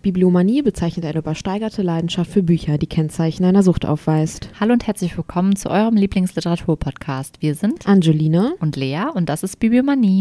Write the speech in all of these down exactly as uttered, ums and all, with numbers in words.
Bibliomanie bezeichnet eine übersteigerte Leidenschaft für Bücher, die Kennzeichen einer Sucht aufweist. Hallo und herzlich willkommen zu eurem Lieblingsliteratur-Podcast. Wir sind Angelina und Lea und das ist Bibliomanie.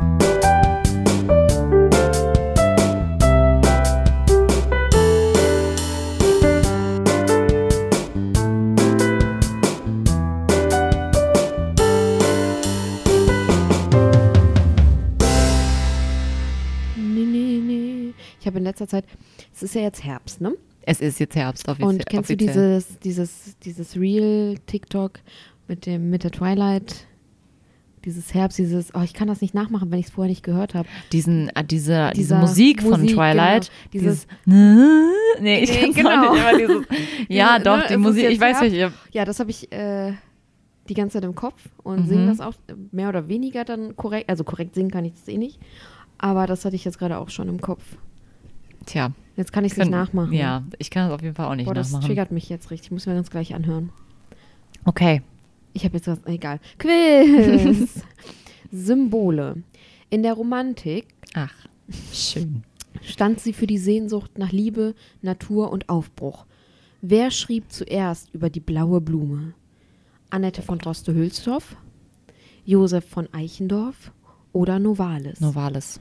Ich habe in letzter Zeit, es ist ja jetzt Herbst, ne? Es ist jetzt Herbst, offiziell. Und kennst offiziell. du dieses, dieses, dieses Real TikTok mit dem, mit der Twilight, dieses Herbst, dieses, oh, ich kann das nicht nachmachen, wenn ich es vorher nicht gehört habe. Diesen, äh, diese, diese Musik, Musik von Twilight. Genau, dieses, dieses nee, ich nee, genau. nicht immer dieses, ja, doch, ne, die Musik, ich weiß nicht. Ja, das habe ich äh, die ganze Zeit im Kopf und mhm. singe das auch mehr oder weniger dann korrekt, also korrekt singen kann ich das eh nicht, aber das hatte ich jetzt gerade auch schon im Kopf. Tja. Jetzt kann ich es nicht nachmachen. Ja, ich kann es auf jeden Fall auch nicht Boah, das nachmachen. Das triggert mich jetzt richtig. Ich muss mir das gleich anhören. Okay. Ich habe jetzt was, egal. Quiz. Symbole. In der Romantik Ach, schön. stand sie für die Sehnsucht nach Liebe, Natur und Aufbruch. Wer schrieb zuerst über die blaue Blume? Annette von Droste-Hülshoff, Josef von Eichendorff oder Novalis? Novalis.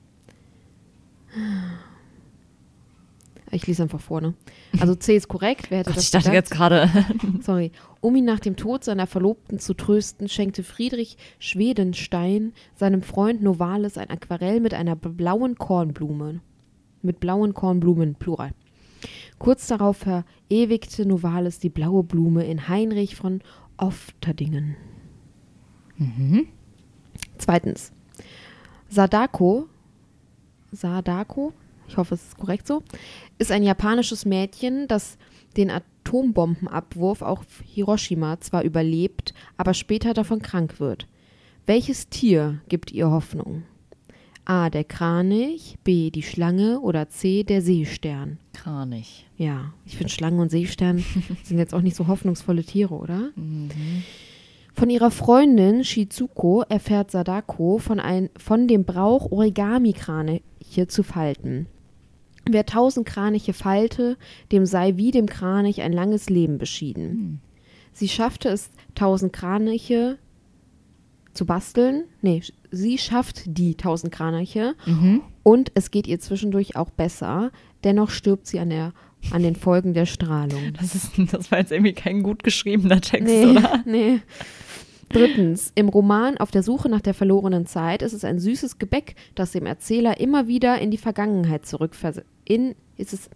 Ich lese einfach vor, ne? Also C ist korrekt. Wer hätte Gott, das ich dachte gedacht? jetzt gerade. Sorry. Um ihn nach dem Tod seiner Verlobten zu trösten, schenkte Friedrich Schwedenstein seinem Freund Novalis ein Aquarell mit einer blauen Kornblume. Mit blauen Kornblumen, Plural. Kurz darauf verewigte Novalis die blaue Blume in Heinrich von Ofterdingen. Mhm. Zweitens. Sadako, Sadako, ich hoffe, es ist korrekt so, ist ein japanisches Mädchen, das den Atombombenabwurf auf Hiroshima zwar überlebt, aber später davon krank wird. Welches Tier gibt ihr Hoffnung? A. der Kranich, B. die Schlange oder C. der Seestern? Kranich. Ja, ich finde Schlangen und Seestern sind jetzt auch nicht so hoffnungsvolle Tiere, oder? Mhm. Von ihrer Freundin Shizuko erfährt Sadako von, ein, von dem Brauch, Origami-Kraniche zu falten. Wer tausend Kraniche falte, dem sei wie dem Kranich ein langes Leben beschieden. Hm. Sie schaffte es, tausend Kraniche zu basteln. Nee, sie schafft die tausend Kraniche mhm. und es geht ihr zwischendurch auch besser. Dennoch stirbt sie an, der, an den Folgen der Strahlung. Das, ist, das war jetzt irgendwie kein gut geschriebener Text, nee, oder? Nee. Drittens, im Roman Auf der Suche nach der verlorenen Zeit ist es ein süßes Gebäck, das dem Erzähler immer wieder in die Vergangenheit zurückversetzt. In, ist es,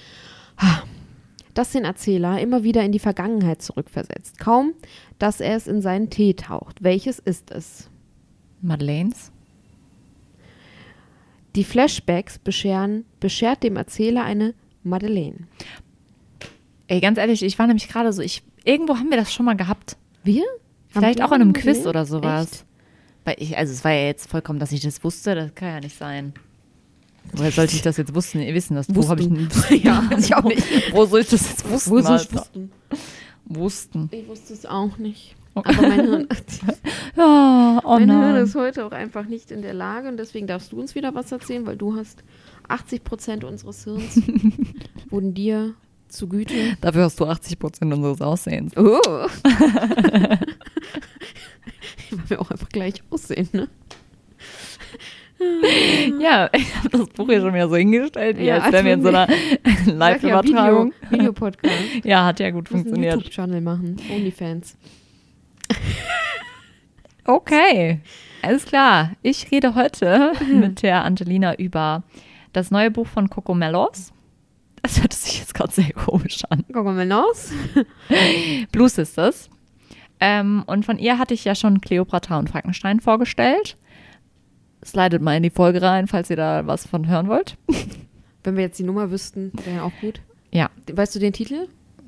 das den Erzähler immer wieder in die Vergangenheit zurückversetzt. Kaum, dass er es in seinen Tee taucht. Welches ist es? Madeleines? Die Flashbacks bescheren, beschert dem Erzähler eine Madeleine. Ey, ganz ehrlich, ich war nämlich gerade so, ich, irgendwo haben wir das schon mal gehabt. Wir? Vielleicht Haben auch in einem Quiz Madeleine? oder sowas. Echt? Weil ich, also es war ja jetzt vollkommen, dass ich das wusste, das kann ja nicht sein. Woher sollte ich das jetzt wussten, wissen? Das Buch habe ich nicht. Ja, ich auch nicht. Wo soll ich das jetzt wussten? Wo soll ich wussten? Wussten. Ich wusste es auch nicht. Aber mein Hirn, ja, oh mein nein. Hirn ist heute auch einfach nicht in der Lage und deswegen darfst du uns wieder was erzählen, weil du hast achtzig Prozent unseres Hirns wurden dir zu Güte. Dafür hast du achtzig Prozent unseres Aussehens. Oh. Weil wir auch einfach gleich aussehen, ne? Ja, ich habe das Buch hier schon wieder so hingestellt, wie Ja, als wären wir in so einer Live-Übertragung. Ja, Video, Videopodcast. Ja, hat ja gut Du musst einen funktioniert. YouTube-Channel machen. Onlyfans. Okay, alles klar. Ich rede heute mit der Angelina über das neue Buch von Cocomelons. Das hört sich jetzt gerade sehr komisch an. Gucken wir mal raus. Blue Sisters. Ähm, und von ihr hatte ich ja schon Kleopatra und Frankenstein vorgestellt. Slidet mal in die Folge rein, falls ihr da was von hören wollt. Wenn wir jetzt die Nummer wüssten, wäre auch gut. Ja. Weißt du den Titel?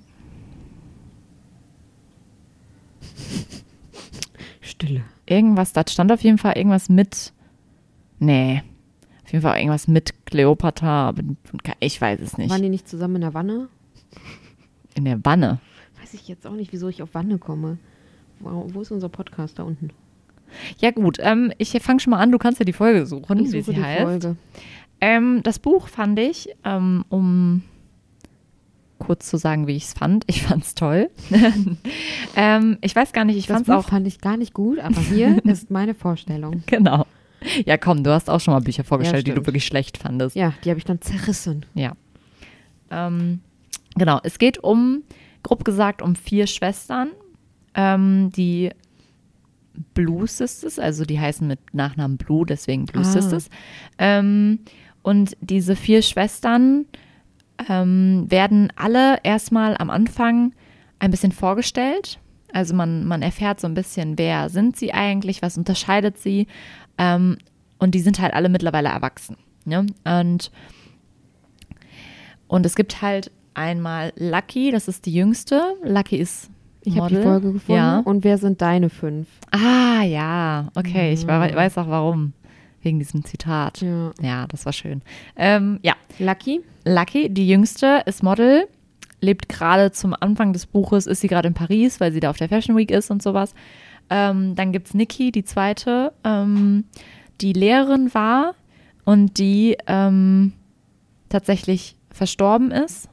Stille. Irgendwas, da stand auf jeden Fall irgendwas mit, nee, auf jeden Fall irgendwas mit Kleopatra, aber ich weiß es nicht. Waren die nicht zusammen in der Wanne? In der Wanne? Weiß ich jetzt auch nicht, wieso ich auf Wanne komme. Wo, wo ist unser Podcast da unten? Ja gut, ähm, ich fange schon mal an, du kannst ja die Folge suchen, Ich wie suche sie die heißt. Folge. Ähm, das Buch fand ich, ähm, um kurz zu sagen, wie ich es fand. Ich fand es toll. ähm, ich weiß gar nicht, ich Das fand Buch es auch. fand ich gar nicht gut, aber hier ist meine Vorstellung. Genau. Ja, komm, du hast auch schon mal Bücher vorgestellt, Ja, die du stimmt. wirklich schlecht fandest. Ja, die habe ich dann zerrissen. Ja. Ähm, genau, es geht um, grob gesagt, um vier Schwestern, ähm, die Blue Sisters, also die heißen mit Nachnamen Blue, deswegen Blue Ah. Sisters. Ähm, und diese vier Schwestern ähm, werden alle erstmal am Anfang ein bisschen vorgestellt. Also man, man erfährt so ein bisschen, wer sind sie eigentlich, was unterscheidet sie. Ähm, und die sind halt alle mittlerweile erwachsen. Ne? Und, und es gibt halt einmal Lucky, das ist die jüngste. Lucky ist Ich habe die Model. Folge gefunden. Ja. Und wer sind deine fünf? Ah, ja, okay, ich wa- Ja. weiß auch warum. Wegen diesem Zitat. Ja. Ja, das war schön. Ähm, ja, Lucky? Lucky, die Jüngste, ist Model, lebt gerade zum Anfang des Buches, ist sie gerade in Paris, weil sie da auf der Fashion Week ist und sowas. Ähm, dann gibt es Nikki, die Zweite, ähm, die Lehrerin war und die ähm, tatsächlich verstorben ist.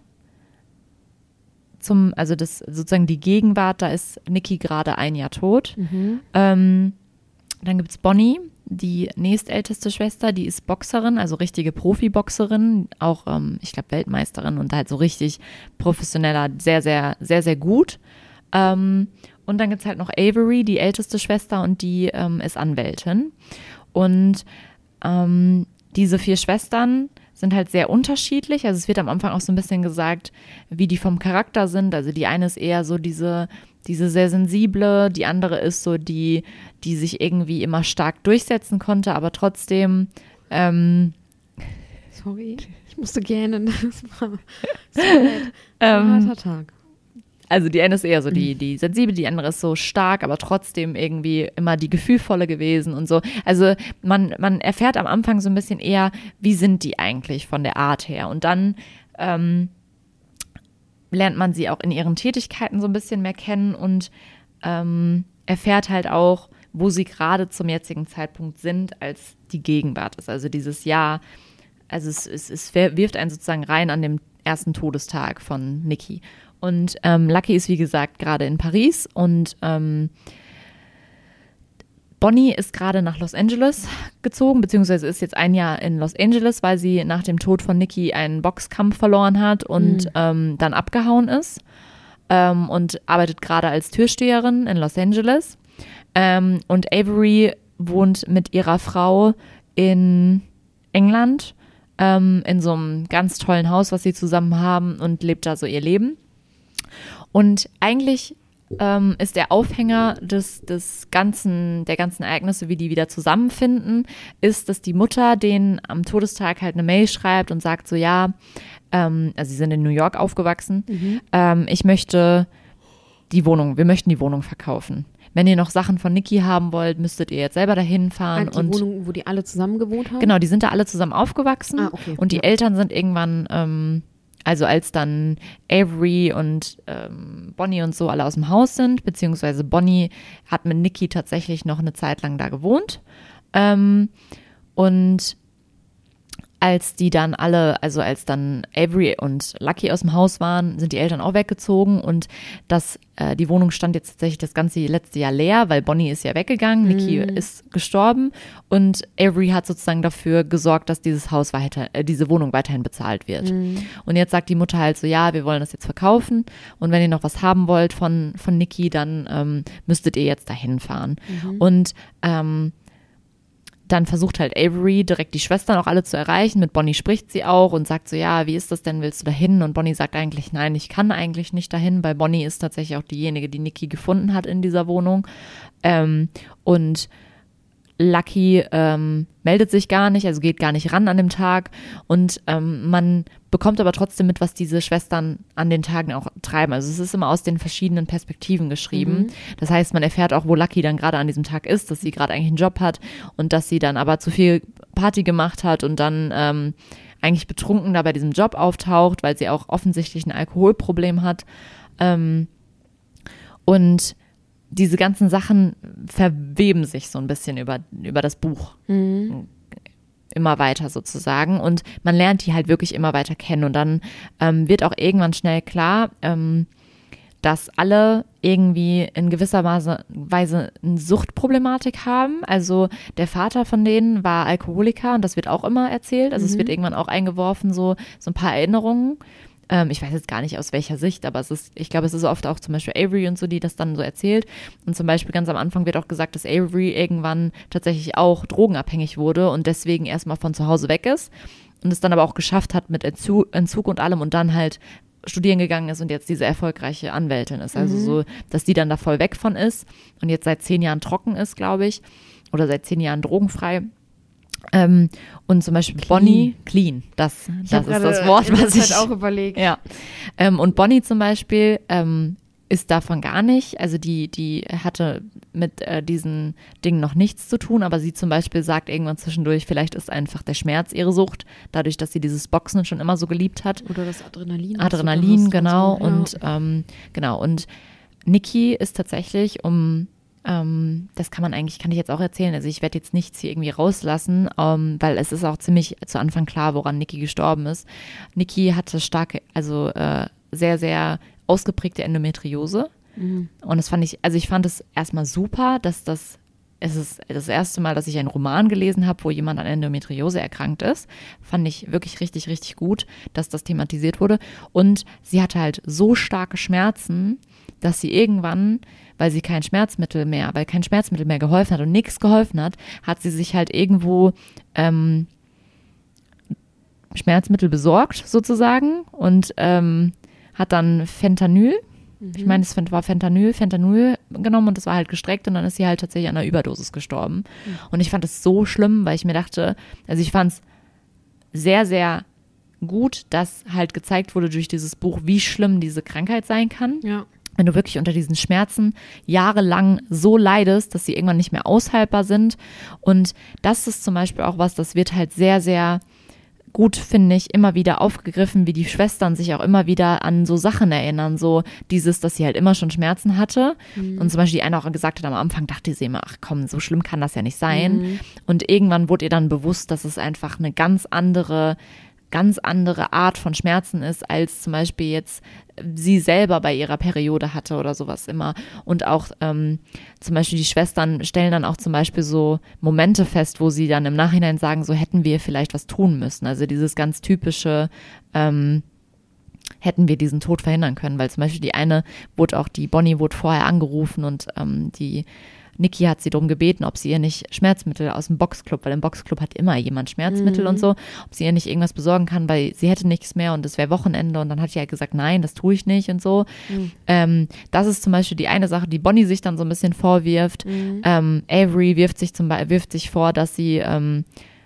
Zum, also das sozusagen die Gegenwart, da ist Nikki gerade ein Jahr tot. Mhm. Ähm, dann gibt es Bonnie, die nächstälteste Schwester, die ist Boxerin, also richtige Profiboxerin, auch, ähm, ich glaube, Weltmeisterin und halt so richtig professioneller, sehr, sehr, sehr, sehr gut. Ähm, und dann gibt es halt noch Avery, die älteste Schwester, und die ähm, ist Anwältin. Und ähm, diese vier Schwestern sind halt sehr unterschiedlich. Also es wird am Anfang auch so ein bisschen gesagt, wie die vom Charakter sind. Also die eine ist eher so diese, diese sehr sensible, die andere ist so die, die sich irgendwie immer stark durchsetzen konnte, aber trotzdem ähm, Sorry, ich musste gähnen. Das war so nett. Ein ähm, harter Tag. also die eine ist eher so die, die sensible, die andere ist so stark, aber trotzdem irgendwie immer die gefühlvolle gewesen und so. Also man, man erfährt am Anfang so ein bisschen eher, wie sind die eigentlich von der Art her. Und dann ähm, lernt man sie auch in ihren Tätigkeiten so ein bisschen mehr kennen und ähm, erfährt halt auch, wo sie gerade zum jetzigen Zeitpunkt sind, als die Gegenwart ist. Also dieses Jahr, also es, es, es wirft einen sozusagen rein an dem ersten Todestag von Nikki. Und ähm, Lucky ist, wie gesagt, gerade in Paris und ähm, Bonnie ist gerade nach Los Angeles gezogen, beziehungsweise ist jetzt ein Jahr in Los Angeles, weil sie nach dem Tod von Nikki einen Boxkampf verloren hat und Mhm. ähm, dann abgehauen ist ähm, und arbeitet gerade als Türsteherin in Los Angeles. Ähm, und Avery wohnt mit ihrer Frau in England ähm, in so einem ganz tollen Haus, was sie zusammen haben, und lebt da so ihr Leben. Und eigentlich ähm, ist der Aufhänger des, des ganzen, der ganzen Ereignisse, wie die wieder zusammenfinden, ist, dass die Mutter denen am Todestag halt eine Mail schreibt und sagt so, ja, ähm, also sie sind in New York aufgewachsen, Mhm. ähm, ich möchte die Wohnung, wir möchten die Wohnung verkaufen. Wenn ihr noch Sachen von Nikki haben wollt, müsstet ihr jetzt selber dahin fahren. Ah, die und Wohnung, wo die alle zusammen gewohnt haben? Genau, die sind da alle zusammen aufgewachsen Ah, okay. und die Ja. Eltern sind irgendwann, ähm, also als dann Avery und ähm, Bonnie und so alle aus dem Haus sind, beziehungsweise Bonnie hat mit Nikki tatsächlich noch eine Zeit lang da gewohnt. Ähm, und als die dann alle, also als dann Avery und Lucky aus dem Haus waren, sind die Eltern auch weggezogen und das, äh, die Wohnung stand jetzt tatsächlich das ganze letzte Jahr leer, weil Bonnie ist ja weggegangen, Nikki Mhm. ist gestorben und Avery hat sozusagen dafür gesorgt, dass dieses Haus weiter, äh, diese Wohnung weiterhin bezahlt wird. Mhm. Und jetzt sagt die Mutter halt so, ja, wir wollen das jetzt verkaufen und wenn ihr noch was haben wollt von, von Nikki, dann ähm, müsstet ihr jetzt dahin fahren. Mhm. Und ähm, dann versucht halt Avery direkt die Schwestern auch alle zu erreichen. Mit Bonnie spricht sie auch und sagt so, ja, wie ist das denn, willst du dahin? Und Bonnie sagt eigentlich, nein, ich kann eigentlich nicht dahin, weil Bonnie ist tatsächlich auch diejenige, die Nikki gefunden hat in dieser Wohnung. Ähm, und Lucky ähm, meldet sich gar nicht, also geht gar nicht ran an dem Tag und ähm, man bekommt aber trotzdem mit, was diese Schwestern an den Tagen auch treiben. Also es ist immer aus den verschiedenen Perspektiven geschrieben. Mhm. Das heißt, man erfährt auch, wo Lucky dann gerade an diesem Tag ist, dass sie gerade eigentlich einen Job hat und dass sie dann aber zu viel Party gemacht hat und dann ähm, eigentlich betrunken da bei diesem Job auftaucht, weil sie auch offensichtlich ein Alkoholproblem hat. Ähm, und diese ganzen Sachen verweben sich so ein bisschen über, über das Buch. Mhm. immer weiter sozusagen und man lernt die halt wirklich immer weiter kennen und dann ähm, wird auch irgendwann schnell klar, ähm, dass alle irgendwie in gewisser Weise, Weise eine Suchtproblematik haben. Also der Vater von denen war Alkoholiker und das wird auch immer erzählt. Also mhm. es wird irgendwann auch eingeworfen, so, so ein paar Erinnerungen. Ähm, ich weiß jetzt gar nicht aus welcher Sicht, aber es ist, ich glaube, es ist oft auch zum Beispiel Avery und so, die das dann so erzählt. Und zum Beispiel ganz am Anfang wird auch gesagt, dass Avery irgendwann tatsächlich auch drogenabhängig wurde und deswegen erstmal von zu Hause weg ist und es dann aber auch geschafft hat mit Entzug, Entzug und allem und dann halt studieren gegangen ist und jetzt diese erfolgreiche Anwältin ist. Also Mhm. so, dass die dann da voll weg von ist und jetzt seit zehn Jahren trocken ist, glaube ich, oder seit zehn Jahren drogenfrei. Ähm, und zum Beispiel Clean. Bonnie, clean, das, das ist das Wort, was ich auch überlegt. Ja. Ähm, und Bonnie zum Beispiel ähm, ist davon gar nicht, also die, die hatte mit äh, diesen Dingen noch nichts zu tun, aber sie zum Beispiel sagt irgendwann zwischendurch, vielleicht ist einfach der Schmerz ihre Sucht, dadurch, dass sie dieses Boxen schon immer so geliebt hat. Oder das Adrenalin. Adrenalin, genau. Und, so. und ähm, genau. Und Nikki ist tatsächlich um Ähm, das kann man eigentlich, kann ich jetzt auch erzählen, also ich werde jetzt nichts hier irgendwie rauslassen, ähm, weil es ist auch ziemlich zu Anfang klar, woran Nikki gestorben ist. Nikki hatte starke, also äh, sehr, sehr ausgeprägte Endometriose mhm. und das fand ich, also ich fand es erstmal super, dass das, es ist das erste Mal, dass ich einen Roman gelesen habe, wo jemand an Endometriose erkrankt ist, fand ich wirklich richtig, richtig gut, dass das thematisiert wurde und sie hatte halt so starke Schmerzen, dass sie irgendwann, weil sie kein Schmerzmittel mehr, weil kein Schmerzmittel mehr geholfen hat und nichts geholfen hat, hat sie sich halt irgendwo ähm, Schmerzmittel besorgt sozusagen und ähm, hat dann Fentanyl, mhm. ich meine, es war Fentanyl, Fentanyl genommen und das war halt gestreckt und dann ist sie halt tatsächlich an einer Überdosis gestorben. Mhm. Und ich fand es so schlimm, weil ich mir dachte, also ich fand es sehr, sehr gut, dass halt gezeigt wurde durch dieses Buch, wie schlimm diese Krankheit sein kann. Ja. Wenn du wirklich unter diesen Schmerzen jahrelang so leidest, dass sie irgendwann nicht mehr aushaltbar sind. Und das ist zum Beispiel auch was, das wird halt sehr, sehr gut, finde ich, immer wieder aufgegriffen, wie die Schwestern sich auch immer wieder an so Sachen erinnern. So dieses, dass sie halt immer schon Schmerzen hatte. Mhm. Und zum Beispiel die eine auch gesagt hat, am Anfang dachte sie immer, ach komm, so schlimm kann das ja nicht sein. Mhm. Und irgendwann wurde ihr dann bewusst, dass es einfach eine ganz andere ganz andere Art von Schmerzen ist, als zum Beispiel jetzt sie selber bei ihrer Periode hatte oder sowas immer. Und auch ähm, zum Beispiel die Schwestern stellen dann auch zum Beispiel so Momente fest, wo sie dann im Nachhinein sagen, so hätten wir vielleicht was tun müssen. Also dieses ganz typische, ähm, hätten wir diesen Tod verhindern können, weil zum Beispiel die eine wurde auch, die Bonnie wurde vorher angerufen und ähm, die Nikki hat sie darum gebeten, ob sie ihr nicht Schmerzmittel aus dem Boxclub, weil im Boxclub hat immer jemand Schmerzmittel mhm. und so, ob sie ihr nicht irgendwas besorgen kann, weil sie hätte nichts mehr und es wäre Wochenende und dann hat sie halt gesagt, nein, das tue ich nicht und so. Mhm. Ähm, das ist zum Beispiel die eine Sache, die Bonnie sich dann so ein bisschen vorwirft. Mhm. Ähm, Avery wirft sich zum Beispiel, wirft sich vor, dass sie ähm,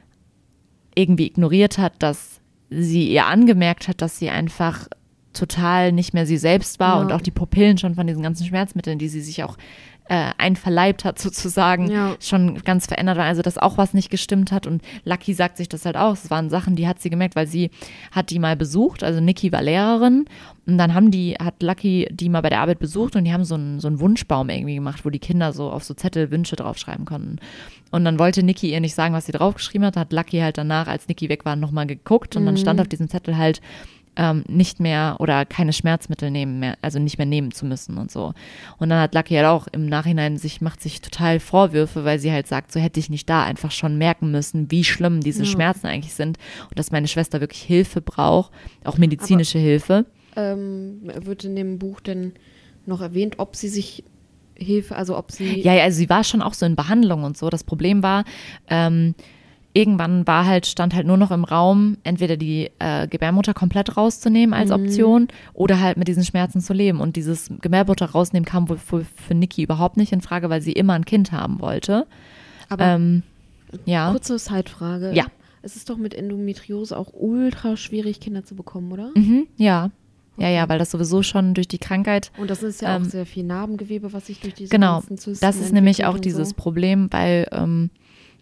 irgendwie ignoriert hat, dass sie ihr angemerkt hat, dass sie einfach total nicht mehr sie selbst war ja. und auch die Pupillen schon von diesen ganzen Schmerzmitteln, die sie sich auch äh, einverleibt hat sozusagen, ja. schon ganz verändert war. Also dass auch was nicht gestimmt hat und Lucky sagt sich das halt auch. Es waren Sachen, die hat sie gemerkt, weil sie hat die mal besucht, also Nikki war Lehrerin und dann haben die, hat Lucky die mal bei der Arbeit besucht und die haben so einen, so einen Wunschbaum irgendwie gemacht, wo die Kinder so auf so Zettel Wünsche draufschreiben konnten. Und dann wollte Nikki ihr nicht sagen, was sie draufgeschrieben hat, hat Lucky halt danach, als Nikki weg war, nochmal geguckt und mhm. dann stand auf diesem Zettel halt Ähm, nicht mehr oder keine Schmerzmittel nehmen mehr, also nicht mehr nehmen zu müssen und so. Und dann hat Lucky halt auch im Nachhinein sich, macht sich total Vorwürfe, weil sie halt sagt, so hätte ich nicht da einfach schon merken müssen, wie schlimm diese ja. Schmerzen eigentlich sind und dass meine Schwester wirklich Hilfe braucht, auch medizinische Aber, Hilfe. Ähm, wird in dem Buch denn noch erwähnt, ob sie sich Hilfe, also ob sie... Ja, ja, also sie war schon auch so in Behandlung und so. Das Problem war, ähm, irgendwann war halt, stand halt nur noch im Raum, entweder die äh, Gebärmutter komplett rauszunehmen als mhm. Option oder halt mit diesen Schmerzen zu leben. Und dieses Gebärmutter rausnehmen kam wohl für, für Nikki überhaupt nicht in Frage, weil sie immer ein Kind haben wollte. Aber ähm, ja. kurze Zeitfrage. Ja. Es ist doch mit Endometriose auch ultra schwierig, Kinder zu bekommen, oder? Mhm, ja. Ja, ja, weil das sowieso schon durch die Krankheit. Und das ist ja ähm, auch sehr viel Narbengewebe, was sich durch diese genau, ganzen Zysten das ist nämlich auch und dieses so. Problem, weil ähm,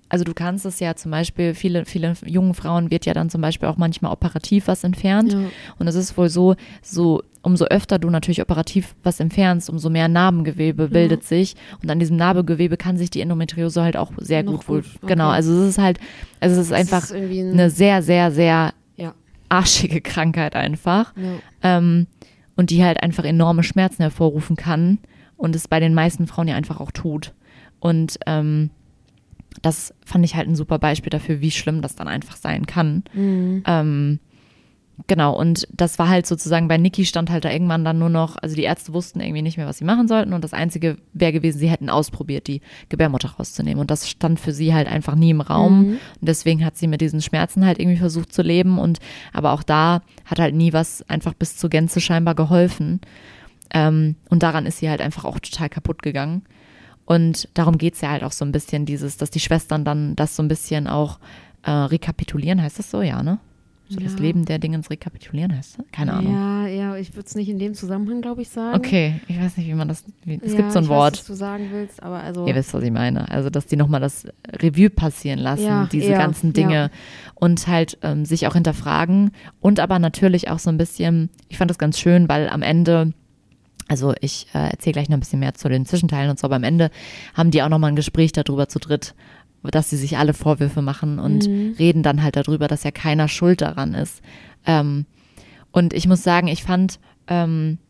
also du kannst es ja zum Beispiel, viele, viele jungen Frauen wird ja dann zum Beispiel auch manchmal operativ was entfernt. Ja. Und es ist wohl so, so umso öfter du natürlich operativ was entfernst, umso mehr Narbengewebe Ja. bildet sich. Und an diesem Narbengewebe kann sich die Endometriose halt auch sehr Noch gut wohl. gut, okay. Genau, also es ist halt, also es ist Das einfach ist irgendwie ein- eine sehr, sehr, sehr Ja. arschige Krankheit einfach. Ja. Ähm, und die halt einfach enorme Schmerzen hervorrufen kann und es bei den meisten Frauen ja einfach auch tut. Und ähm, das fand ich halt ein super Beispiel dafür, wie schlimm das dann einfach sein kann. Mhm. Ähm, genau, und das war halt sozusagen, bei Niki stand halt da irgendwann dann nur noch, also die Ärzte wussten irgendwie nicht mehr, was sie machen sollten und das Einzige wäre gewesen, sie hätten ausprobiert, die Gebärmutter rauszunehmen und das stand für sie halt einfach nie im Raum Mhm. und deswegen hat sie mit diesen Schmerzen halt irgendwie versucht zu leben und aber auch da hat halt nie was einfach bis zur Gänze scheinbar geholfen ähm, und daran ist sie halt einfach auch total kaputt gegangen. Und darum geht es ja halt auch so ein bisschen, dieses, dass die Schwestern dann das so ein bisschen auch äh, rekapitulieren, heißt das so? Ja, ne? So Ja. das Leben der Dingens rekapitulieren heißt das? Keine Ahnung. Ja, ja, ich würde es nicht in dem Zusammenhang, glaube ich, sagen. Okay, ich weiß nicht, wie man das, wie, es ja, gibt so ein ich Wort. weiß, was du sagen willst, aber also. Ihr wisst, was ich meine. Also, dass die nochmal das Revue passieren lassen, Ja, diese ja, ganzen Dinge ja. und halt ähm, sich auch hinterfragen und aber natürlich auch so ein bisschen, ich fand das ganz schön, weil am Ende, also ich äh, erzähle gleich noch ein bisschen mehr zu den Zwischenteilen und so, aber am Ende haben die auch nochmal ein Gespräch darüber zu dritt, dass sie sich alle Vorwürfe machen und Mhm. reden dann halt darüber, dass ja keiner schuld daran ist. Ähm, und ich muss sagen, ich fand, ähm,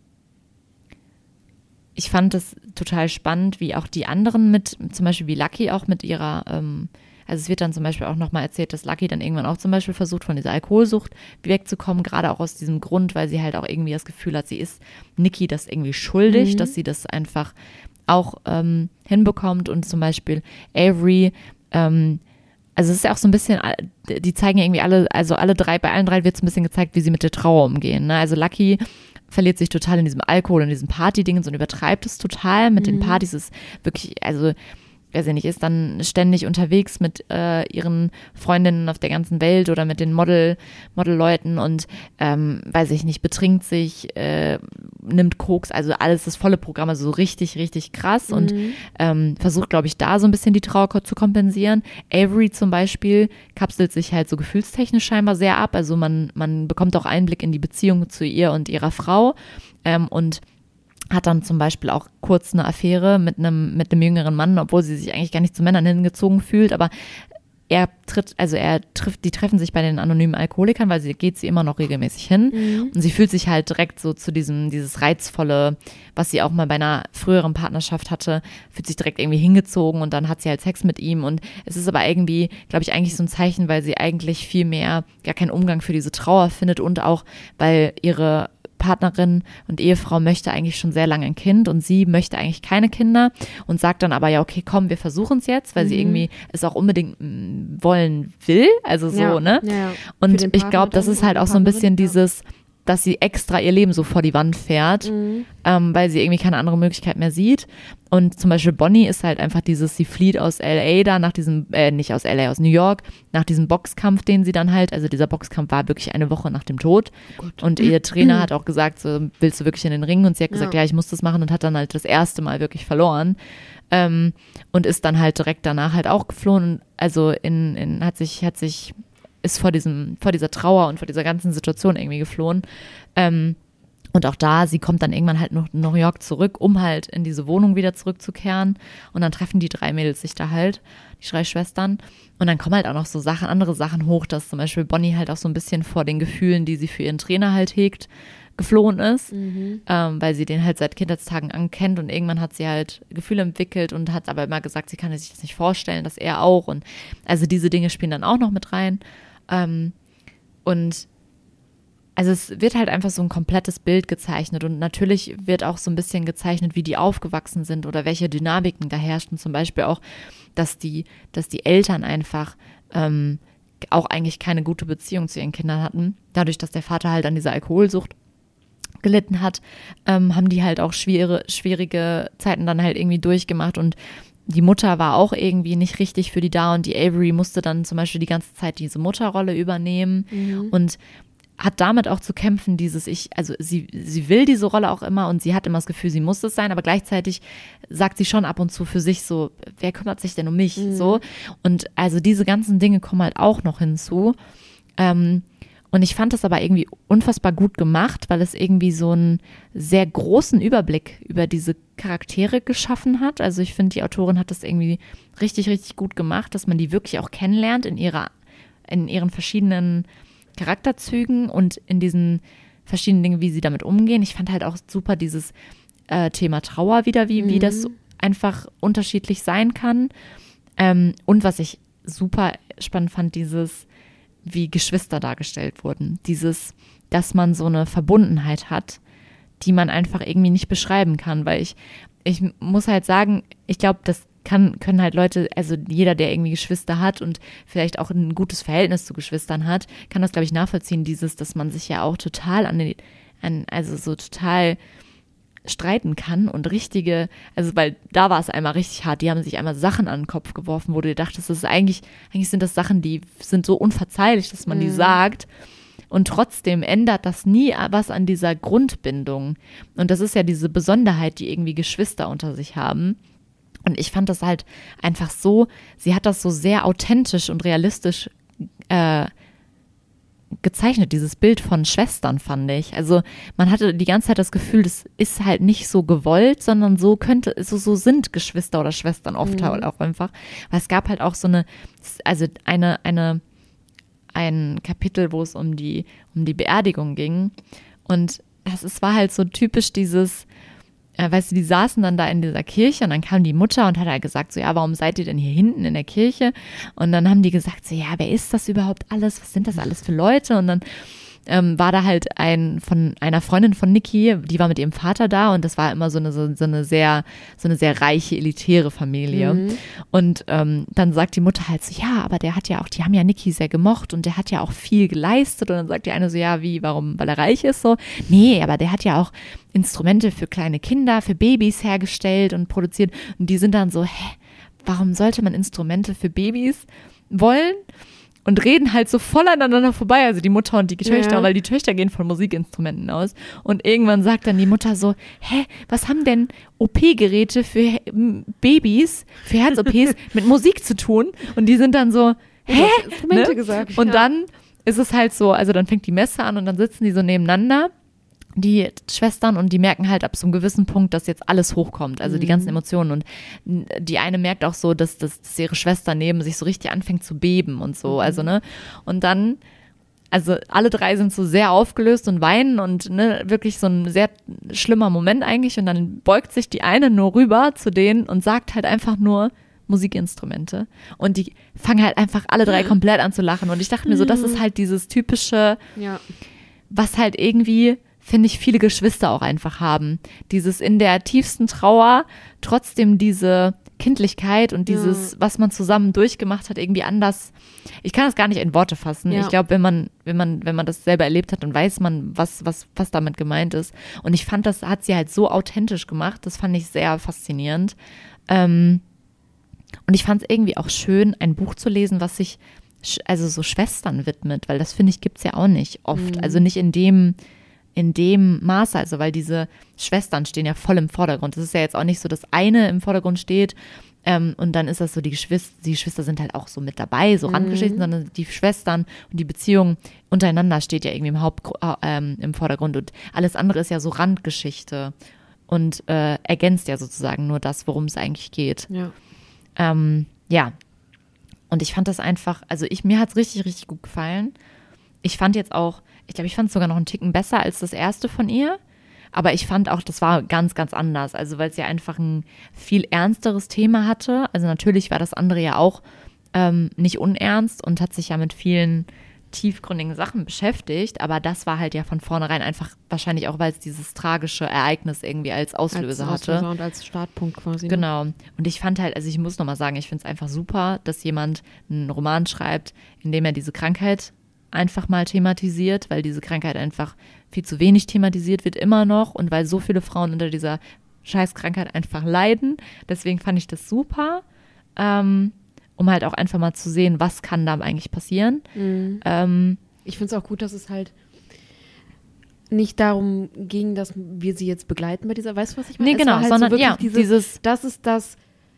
ich fand es total spannend, wie auch die anderen mit, zum Beispiel wie Lucky auch mit ihrer, ähm, also es wird dann zum Beispiel auch nochmal erzählt, dass Lucky dann irgendwann auch zum Beispiel versucht, von dieser Alkoholsucht wegzukommen, gerade auch aus diesem Grund, weil sie halt auch irgendwie das Gefühl hat, sie ist Niki das irgendwie schuldig, Mhm. dass sie das einfach auch ähm, hinbekommt und zum Beispiel Avery, ähm, also es ist ja auch so ein bisschen, die zeigen ja irgendwie alle, also alle drei, bei allen drei wird es ein bisschen gezeigt, wie sie mit der Trauer umgehen. Ne? Also Lucky verliert sich total in diesem Alkohol, in diesen Partydingen und übertreibt es total. Mit den Partys ist wirklich, also weiß ich nicht, ist dann ständig unterwegs mit äh, ihren Freundinnen auf der ganzen Welt oder mit den Model, Modelleuten und ähm, weiß ich nicht, betrinkt sich, äh, nimmt Koks, also alles das volle Programm, also so richtig, richtig krass und ähm, versucht, glaube ich, da so ein bisschen die Trauer ko- zu kompensieren. Avery zum Beispiel kapselt sich halt so gefühlstechnisch scheinbar sehr ab, also man, man bekommt auch Einblick in die Beziehung zu ihr und ihrer Frau ähm, und hat dann zum Beispiel auch kurz eine Affäre mit einem, mit einem jüngeren Mann, obwohl sie sich eigentlich gar nicht zu Männern hingezogen fühlt, aber er tritt, also er trifft, die treffen sich bei den anonymen Alkoholikern, weil sie geht sie immer noch regelmäßig hin Mhm. und sie fühlt sich halt direkt so zu diesem, dieses reizvolle, was sie auch mal bei einer früheren Partnerschaft hatte, fühlt sich direkt irgendwie hingezogen und dann hat sie halt Sex mit ihm und es ist aber irgendwie, glaube ich, eigentlich so ein Zeichen, weil sie eigentlich viel mehr gar keinen Umgang für diese Trauer findet und auch, weil ihre Partnerin und Ehefrau möchte eigentlich schon sehr lange ein Kind und sie möchte eigentlich keine Kinder und sagt dann aber, ja, okay, komm, wir versuchen es jetzt, weil Mhm. sie irgendwie es auch unbedingt mm, wollen will, also so, Ja, ne? ja, ja. Und Für den ich Partner glaube, das dann ist halt und auch so ein die bisschen Partnerin, ja. dieses, dass sie extra ihr Leben so vor die Wand fährt, Mhm. ähm, weil sie irgendwie keine andere Möglichkeit mehr sieht. Und zum Beispiel Bonnie ist halt einfach dieses, sie flieht aus L A da nach diesem, äh, nicht aus L A, aus New York, nach diesem Boxkampf, den sie dann halt, also dieser Boxkampf war wirklich eine Woche nach dem Tod. Oh Gott. Und ihr Trainer hat auch gesagt, so, willst du wirklich in den Ring? Und sie hat gesagt, Ja. ja, ich muss das machen und hat dann halt das erste Mal wirklich verloren. Ähm, und ist dann halt direkt danach halt auch geflohen. Also in, in, hat sich, hat sich, ist vor diesem, vor dieser Trauer und vor dieser ganzen Situation irgendwie geflohen. Ähm, und auch da, sie kommt dann irgendwann halt nach New York zurück, um halt in diese Wohnung wieder zurückzukehren. Und dann treffen die drei Mädels sich da halt, die drei Schwestern. Und dann kommen halt auch noch so Sachen, andere Sachen hoch, dass zum Beispiel Bonnie halt auch so ein bisschen vor den Gefühlen, die sie für ihren Trainer halt hegt, geflohen ist, Mhm. ähm, weil sie den halt seit Kindheitstagen ankennt und irgendwann hat sie halt Gefühle entwickelt und hat aber immer gesagt, sie kann sich das nicht vorstellen, dass er auch und also diese Dinge spielen dann auch noch mit rein ähm, und also es wird halt einfach so ein komplettes Bild gezeichnet und natürlich wird auch so ein bisschen gezeichnet, wie die aufgewachsen sind oder welche Dynamiken da herrschten, zum Beispiel auch, dass die, dass die Eltern einfach ähm, auch eigentlich keine gute Beziehung zu ihren Kindern hatten, dadurch, dass der Vater halt an dieser Alkoholsucht gelitten hat, ähm, haben die halt auch schwere, schwierige Zeiten dann halt irgendwie durchgemacht und die Mutter war auch irgendwie nicht richtig für die da und die Avery musste dann zum Beispiel die ganze Zeit diese Mutterrolle übernehmen Mhm. und hat damit auch zu kämpfen, dieses ich, also sie, sie will diese Rolle auch immer und sie hat immer das Gefühl, sie muss es sein, aber gleichzeitig sagt sie schon ab und zu für sich so, wer kümmert sich denn um mich, mhm. so. Und also diese ganzen Dinge kommen halt auch noch hinzu. Ähm, und ich fand das aber irgendwie unfassbar gut gemacht, weil es irgendwie so einen sehr großen Überblick über diese Charaktere geschaffen hat. Also ich finde, die Autorin hat das irgendwie richtig, richtig gut gemacht, dass man die wirklich auch kennenlernt in ihrer, in ihren verschiedenen Charakterzügen und in diesen verschiedenen Dingen, wie sie damit umgehen. Ich fand halt auch super dieses äh, Thema Trauer wieder, wie, mhm. wie das einfach unterschiedlich sein kann. Ähm, und was ich super spannend fand, dieses, wie Geschwister dargestellt wurden. Dieses, dass man so eine Verbundenheit hat, die man einfach irgendwie nicht beschreiben kann, weil ich, ich muss halt sagen, ich glaube, das Kann, können halt Leute, also jeder, der irgendwie Geschwister hat und vielleicht auch ein gutes Verhältnis zu Geschwistern hat, kann das, glaube ich, nachvollziehen, dieses, dass man sich ja auch total an, den, an also so total streiten kann und richtige, also weil da war es einmal richtig hart, die haben sich einmal Sachen an den Kopf geworfen, wo du dir dachtest, das ist eigentlich, eigentlich sind das Sachen, die sind so unverzeihlich, dass man mhm. die sagt. Und trotzdem ändert das nie was an dieser Grundbindung. Und das ist ja diese Besonderheit, die irgendwie Geschwister unter sich haben. Und ich fand das halt einfach so, sie hat das so sehr authentisch und realistisch äh, gezeichnet, dieses Bild von Schwestern, fand ich. Also man hatte die ganze Zeit das Gefühl, das ist halt nicht so gewollt, sondern so könnte, so, so sind Geschwister oder Schwestern oft mhm. halt auch einfach. Weil es gab halt auch so eine, also eine, eine, ein Kapitel, wo es um die, um die Beerdigung ging. Und es, es war halt so typisch dieses, weißt du, die saßen dann da in dieser Kirche und dann kam die Mutter und hat halt gesagt, so ja, warum seid ihr denn hier hinten in der Kirche? Und dann haben die gesagt, so ja, wer ist das überhaupt alles? Was sind das alles für Leute? Und dann ähm, war da halt ein von einer Freundin von Niki, die war mit ihrem Vater da und das war immer so eine, so, so eine sehr, so eine sehr reiche, elitäre Familie. Mhm. Und ähm, dann sagt die Mutter halt so, ja, aber der hat ja auch, die haben ja Niki sehr gemocht und der hat ja auch viel geleistet. Und dann sagt die eine so, ja, wie, warum? Weil er reich ist so? Nee, aber der hat ja auch Instrumente für kleine Kinder, für Babys hergestellt und produziert. Und die sind dann so, hä, warum sollte man Instrumente für Babys wollen? Und reden halt so voll aneinander vorbei, also die Mutter und die Töchter, ja. weil die Töchter gehen von Musikinstrumenten aus. Und irgendwann sagt dann die Mutter so, hä, was haben denn O P-Geräte für Babys, für Herz-O Ps mit Musik zu tun? Und die sind dann so, hä? Instrumente ne? gesagt. Und ja. dann ist es halt so, also dann fängt die Messe an und dann sitzen die so nebeneinander, die Schwestern, und die merken halt ab so einem gewissen Punkt, dass jetzt alles hochkommt, also mhm. die ganzen Emotionen, und die eine merkt auch so, dass, dass, dass ihre Schwester neben sich so richtig anfängt zu beben und so, mhm. also ne, und dann, also alle drei sind so sehr aufgelöst und weinen und ne, wirklich so ein sehr schlimmer Moment eigentlich, und dann beugt sich die eine nur rüber zu denen und sagt halt einfach nur Musikinstrumente, und die fangen halt einfach alle drei komplett an zu lachen, und ich dachte mir so, das ist halt dieses typische, ja. was halt irgendwie, finde ich, viele Geschwister auch einfach haben. Dieses in der tiefsten Trauer trotzdem diese Kindlichkeit und dieses, ja. was man zusammen durchgemacht hat, irgendwie anders. Ich kann das gar nicht in Worte fassen. Ja. Ich glaube, wenn man, wenn man, wenn man das selber erlebt hat, dann weiß man, was, was, was damit gemeint ist. Und ich fand, das hat sie halt so authentisch gemacht. Das fand ich sehr faszinierend. Ähm, und ich fand es irgendwie auch schön, ein Buch zu lesen, was sich also so Schwestern widmet, weil das, finde ich, gibt es ja auch nicht oft. Mhm. Also nicht in dem in dem Maße, also weil diese Schwestern stehen ja voll im Vordergrund. Es ist ja jetzt auch nicht so, dass eine im Vordergrund steht ähm, und dann ist das so, die Geschwister, die Geschwister sind halt auch so mit dabei, so mhm. Randgeschichten, sondern die Schwestern und die Beziehung untereinander steht ja irgendwie im Haupt, ähm, im Vordergrund, und alles andere ist ja so Randgeschichte und äh, ergänzt ja sozusagen nur das, worum es eigentlich geht. Ja. Ähm, ja. Und ich fand das einfach, also ich, mir hat es richtig, richtig gut gefallen. Ich fand jetzt auch, ich glaube, ich fand es sogar noch einen Ticken besser als das erste von ihr. Aber ich fand auch, das war ganz, ganz anders. Also weil es ja einfach ein viel ernsteres Thema hatte. Also natürlich war das andere ja auch ähm, nicht unernst und hat sich ja mit vielen tiefgründigen Sachen beschäftigt. Aber das war halt ja von vornherein einfach, wahrscheinlich auch, weil es dieses tragische Ereignis irgendwie als Auslöser als hatte. Auslöser und als Startpunkt quasi. Ne? Genau. Und ich fand halt, also ich muss nochmal sagen, ich finde es einfach super, dass jemand einen Roman schreibt, in dem er diese Krankheit einfach mal thematisiert, weil diese Krankheit einfach viel zu wenig thematisiert wird immer noch, und weil so viele Frauen unter dieser Scheißkrankheit einfach leiden. Deswegen fand ich das super, ähm, um halt auch einfach mal zu sehen, was kann da eigentlich passieren. Mhm. Ähm, ich finde es auch gut, dass es halt nicht darum ging, dass wir sie jetzt begleiten bei dieser, weißt du, was ich meine? Nee, genau, es war halt sondern so wirklich ja, dieses, dieses, das ist das,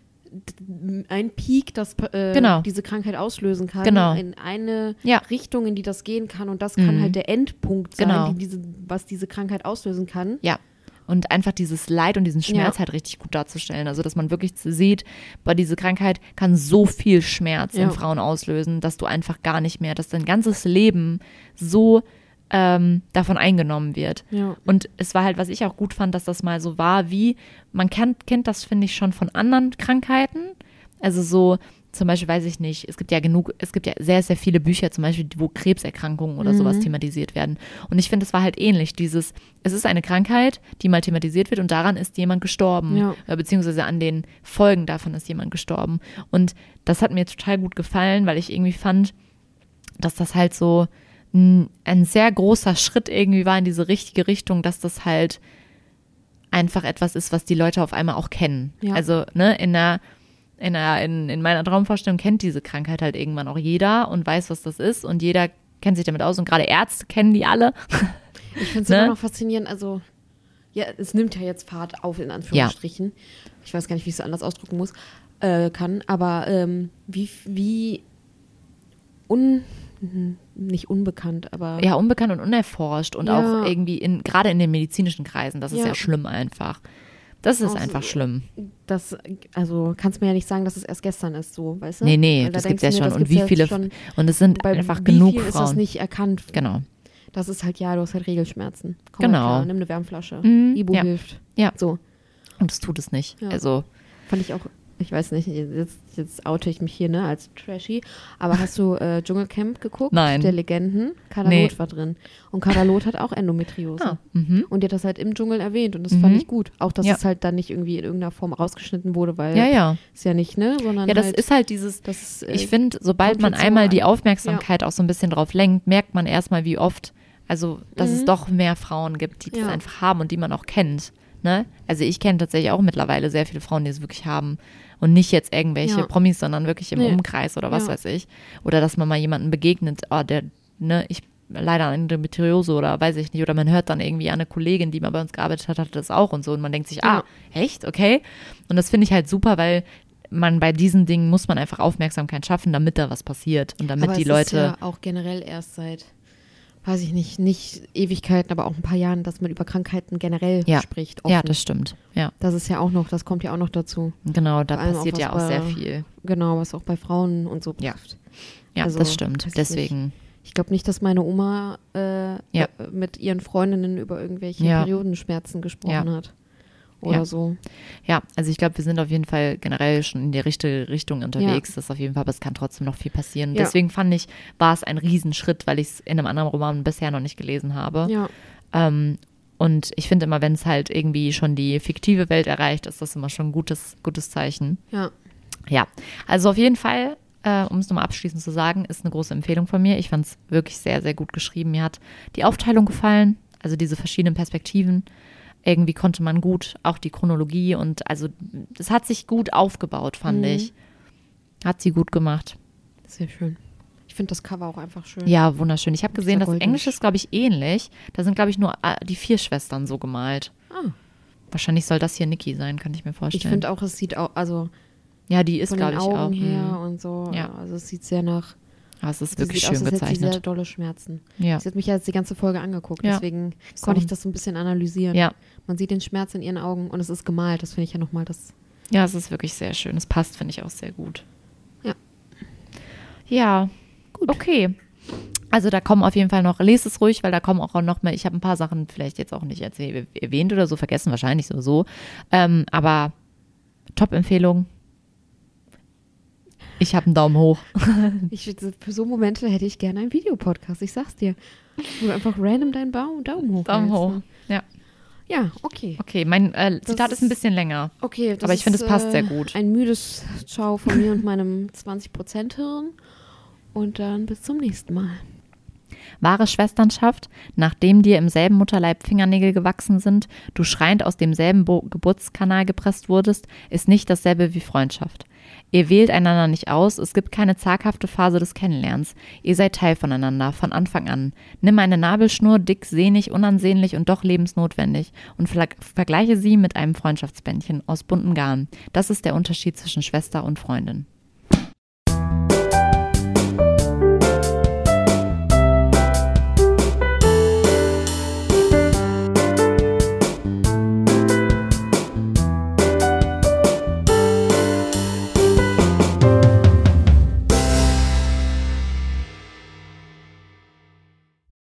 ein Peak, das äh, Genau. diese Krankheit auslösen kann, Genau. in eine Ja. Richtung, in die das gehen kann und das kann Mhm. halt der Endpunkt sein, Genau. die diese, was diese Krankheit auslösen kann. ja. Und einfach dieses Leid und diesen Schmerz Ja. halt richtig gut darzustellen. Also, dass man wirklich sieht, boah, diese Krankheit kann so viel Schmerz Ja. in Frauen auslösen, dass du einfach gar nicht mehr, dass dein ganzes Leben so ähm, davon eingenommen wird. Ja. Und es war halt, was ich auch gut fand, dass das mal so war, wie, man kennt, kennt das, finde ich, schon von anderen Krankheiten. Also so, zum Beispiel, weiß ich nicht, es gibt ja genug, es gibt ja sehr, sehr viele Bücher, zum Beispiel, wo Krebserkrankungen oder Mhm. sowas thematisiert werden. Und ich finde, es war halt ähnlich, dieses, es ist eine Krankheit, die mal thematisiert wird und daran ist jemand gestorben. Ja. Äh, Beziehungsweise an den Folgen davon ist jemand gestorben. Und das hat mir total gut gefallen, weil ich irgendwie fand, dass das halt so ein, ein sehr großer Schritt irgendwie war in diese richtige Richtung, dass das halt einfach etwas ist, was die Leute auf einmal auch kennen. Ja. Also, ne, in der In, einer, in, in meiner Traumvorstellung kennt diese Krankheit halt irgendwann auch jeder und weiß, was das ist und jeder kennt sich damit aus und gerade Ärzte kennen die alle. Ich finde es Ne? immer noch faszinierend, also ja, es nimmt ja jetzt Fahrt auf, in Anführungsstrichen. Ich weiß gar nicht, wie ich es anders ausdrücken muss, äh, kann, aber ähm, wie, wie un, nicht unbekannt, aber Ja, unbekannt und unerforscht und Ja. auch irgendwie in, gerade in den medizinischen Kreisen, das ist ja, Ja. schlimm einfach. Das ist Also, einfach schlimm. das, also kannst mir ja nicht sagen, dass es erst gestern ist, so, weißt du? Nee, nee, Weil da das gibt's ja denkst du schon. mir, das Und gibt's wie ja viele, schon, und es sind bei einfach wie genug viel ist das Frauen. nicht erkannt? Genau. Das ist halt, ja, du hast halt Regelschmerzen. Komm Genau. mal klar, nimm eine Wärmflasche. Mhm, Ibu ja. hilft. Ja. So, Und es tut es nicht. Ja. Also, fand ich auch, ich weiß nicht, jetzt, jetzt oute ich mich hier, ne, als Trashy, aber hast du äh, Dschungelcamp geguckt? Nein. Der Legenden? Kader Nee. Loth war drin. Und Kader Loth hat auch Endometriose. ah, mhm. Und die hat das halt im Dschungel erwähnt und das Mhm. fand ich gut. Auch, dass Ja. es halt dann nicht irgendwie in irgendeiner Form rausgeschnitten wurde, weil Ja, ja. ist ja nicht, ne, sondern Ja, das halt, ist halt dieses, das ist, äh, ich finde, sobald man kommt jetzt so einmal die an. Aufmerksamkeit auch so ein bisschen drauf lenkt, merkt man erstmal, wie oft, also, dass es Mhm. doch mehr Frauen gibt, die das Ja. einfach haben und die man auch kennt. Ne? Also ich kenne tatsächlich auch mittlerweile sehr viele Frauen, die es wirklich haben. Und nicht jetzt irgendwelche Ja. Promis, sondern wirklich im Nee. Umkreis oder was Ja. weiß ich. Oder dass man mal jemanden begegnet, oh, der, ne, ich leider an Endometriose oder weiß ich nicht. Oder man hört dann irgendwie an eine Kollegin, die mal bei uns gearbeitet hat, hatte das auch und so. Und man denkt sich, ah, echt? Okay. Und das finde ich halt super, weil man bei diesen Dingen muss man einfach Aufmerksamkeit schaffen, damit da was passiert. Und damit aber die es Leute. ist ja auch generell erst seit, weiß ich nicht, nicht Ewigkeiten, aber auch ein paar Jahren, dass man über Krankheiten generell Ja. spricht. Offen. Ja, das stimmt. Ja, Das ist ja auch noch, das kommt ja auch noch dazu. genau, da Vor allem auch passiert was ja auch bei- sehr viel. Genau, was auch bei Frauen und so Ja. betrifft. Ja, Also, das stimmt. weiß ich Deswegen. Ich glaube nicht, dass meine Oma äh, Ja. äh, mit ihren Freundinnen über irgendwelche Ja. Periodenschmerzen gesprochen Ja. hat. Oder Ja. so. Ja, also ich glaube, wir sind auf jeden Fall generell schon in die richtige Richtung unterwegs. Das ist auf jeden Fall, aber es kann trotzdem noch viel passieren. Ja. Deswegen fand ich, war es ein Riesenschritt, weil ich es in einem anderen Roman bisher noch nicht gelesen habe. Ja. Ähm, und ich finde immer, wenn es halt irgendwie schon die fiktive Welt erreicht, ist das immer schon ein gutes, gutes Zeichen. Ja. Ja, also auf jeden Fall, äh, um es nochmal abschließend zu sagen, ist eine große Empfehlung von mir. Ich fand es wirklich sehr, sehr gut geschrieben. Mir hat die Aufteilung gefallen, also diese verschiedenen Perspektiven. Irgendwie konnte man gut, auch die Chronologie und also das hat sich gut aufgebaut, fand Mhm. ich. Hat sie gut gemacht. Sehr schön. Ich finde das Cover auch einfach schön. Ja, wunderschön. Ich habe gesehen, Dieser das Englische ist, glaube ich, ähnlich. Da sind, glaube ich, nur äh, die vier Schwestern so gemalt. Ah. Wahrscheinlich soll das hier Nikki sein, könnte ich mir Ich vorstellen. finde auch, es sieht auch, also ja, die ist, von den glaube ich, Augen auch. her mh. und so, Ja. also es sieht sehr nach, Aber es ist sie wirklich sieht schön aus, als hätte sie sehr gezeichnet. dolle Schmerzen. Ja. Sie hat mich ja jetzt die ganze Folge angeguckt, Ja. deswegen So. konnte ich das so ein bisschen analysieren. Ja. Man sieht den Schmerz in ihren Augen und es ist gemalt, das finde ich ja nochmal das. Ja, es ist wirklich sehr schön. Es passt, finde ich, auch sehr gut. Ja. Ja, gut. Okay. Also da kommen auf jeden Fall noch, lest es ruhig, weil da kommen auch noch mehr, ich habe ein paar Sachen vielleicht jetzt auch nicht erzählt, erwähnt oder so, vergessen wahrscheinlich sowieso. Ähm, aber Top-Empfehlung. Ich habe einen Daumen hoch. Ich, für so Momente hätte ich gerne einen Videopodcast, ich sag's dir. Wo du einfach random deinen Baum, Daumen hoch Daumen hältst, hoch. ne? Ja. Ja, okay. Okay, mein äh, Zitat Das ist ein bisschen länger. Okay, das Aber ich finde, ist, es passt äh, sehr gut. Ein müdes Ciao von mir und meinem zwanzig Prozent Hirn. Und dann bis zum nächsten Mal. Wahre Schwesternschaft, nachdem dir im selben Mutterleib Fingernägel gewachsen sind, du schreiend aus demselben Bo- Geburtskanal gepresst wurdest, ist nicht dasselbe wie Freundschaft. Ihr wählt einander nicht aus, es gibt keine zaghafte Phase des Kennenlernens. Ihr seid Teil voneinander, von Anfang an. Nimm eine Nabelschnur, dick, sehnig, unansehnlich und doch lebensnotwendig und ver- vergleiche sie mit einem Freundschaftsbändchen aus buntem Garn. Das ist der Unterschied zwischen Schwester und Freundin.